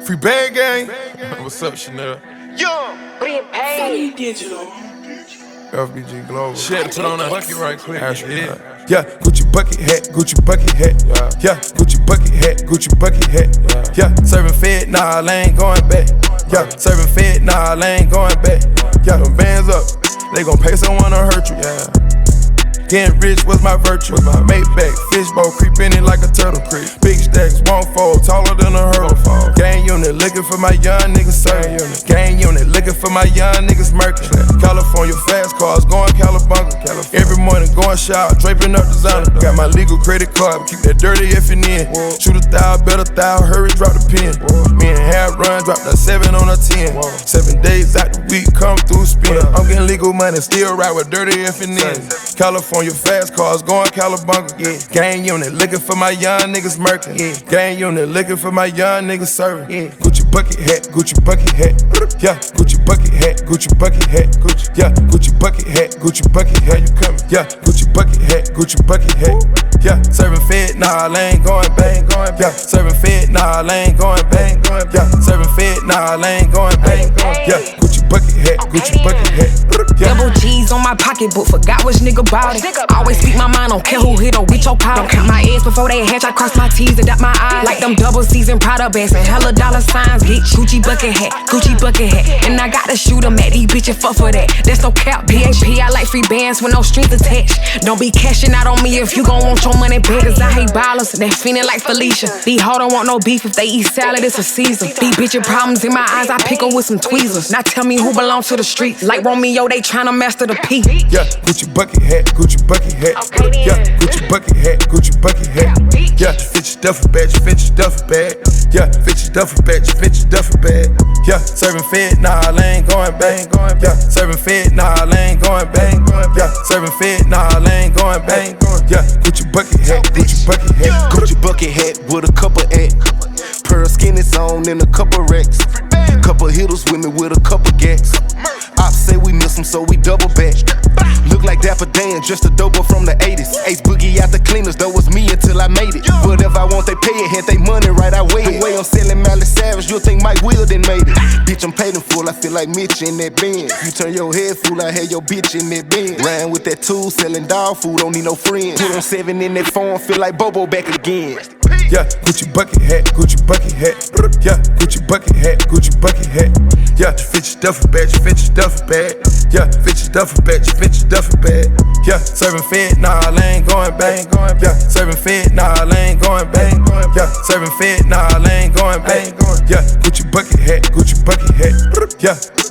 Free bag gang. What's up, Chanel? Young, Sunny Digital. FBG Global. Shit, put on that bucket right quick. Yeah, Gucci bucket hat, Gucci bucket hat. Yeah, Gucci bucket hat, Gucci bucket hat. Yeah, serving fed, nah, I ain't going back. Yeah, serving fed, nah, I ain't going back. Yeah, them bands up, they gon' pay someone to hurt you. Yeah. Getting rich was my virtue. Maybach, fishbowl, creep in it like a turtle. Big stacks, won't fold, taller than a hurdle. Gang unit, looking for my young niggas serving. Gang unit, looking for my young niggas murking. California fast cars, going Calabunga. Every morning going shower, draping up designer. Got my legal credit card, keep that dirty if in. Shoot 1,000, bet 1,000, hurry, drop the pin. Me and half run, drop the 7 on a 10. 7 days out the week, come through spin. I'm getting legal money, still ride with dirty if in. California fast cars, going Calabunga. Gang unit, looking for my young niggas murking. Gang unit, looking for my young niggas serving. Gucci bucket hat, Gucci bucket hat. Yeah, Gucci bucket hat, Gucci bucket hat. Yeah, Gucci bucket hat, Gucci bucket hat. You coming? Yeah, Gucci bucket hat, Gucci bucket hat. Yeah, serving fed, nah, I ain't going back. Yeah, serving fed, nah, I ain't going back. Yeah, serving fed, nah, I ain't going back. Yeah, Gucci bucket hat, Gucci bucket hat. Double G's on my pocketbook, forgot which nigga bought it. Always speak my mind, don't care who hit or which your call. Don't count my eggs before they hatch, I cross my T's and dot my I's. Like them double C's and Prada bags and hella dollar signs. Get Gucci bucket hat, Gucci bucket hat. And I gotta shoot 'em at these bitches, fuck for that. That's no cap, PHP, I like free bands with no strings attached. Don't be cashing out on me if you gon' want your money back. Cause I hate ballers, they feeling like Felicia. These hoes don't want no beef, if they eat salad, it's a Caesar. These bitches problems in my eyes, I pick 'em with some tweezers. Now tell me who belong to the streets. Like Romeo, they tryna master the P. Yeah, Gucci bucket hat, Gucci bucket hat. Yeah, Gucci bucket hat, Gucci bucket hat. Yeah, fit your duffel bag, fit your duffel bag. Yeah, fit your duffel bag, fit your duffel bag. Yeah, serving fed, nah, I ain't going back. Yeah, serving fed, nah, I ain't going back. Yeah, serving fed, nah, I ain't going back. Yeah, Gucci bucket hat, Gucci bucket hat. Gucci bucket hat with a couple at. Pearl skin is on and a couple racks. Couple hitters with me with a couple gats. Ops say we miss 'em, so we double back. Look like Dapper Dan, just a doper from the 80s. Ace Boogie out the cleaners, though was me until I made it. Whatever I want, they pay it. Had they money right, I weigh it. The way I'm selling Miley Savage, you'll think Mike Will done made it. Bitch, I'm paid in full, I feel like Mitch in that Benz. You turn your head fool, I had your bitch in that Benz. Ran with that tool, selling dog food, don't need no friends. Put on 7 in that phone, feel like Bobo back again. Yeah, Gucci bucket hat, Gucci bucket hat. Yeah, Gucci bucket hat, Gucci bucket hat. Yeah, fit your duffel bag, fit your duffel bag. Yeah, fit your duffel bag, fit your duffel bag. Yeah, serving fed, nah, I ain't going back. Yeah, serving fed, nah, I ain't going back. Yeah, serving fed, nah, I ain't going back. Yeah, Gucci bucket hat, Gucci bucket hat. Yeah.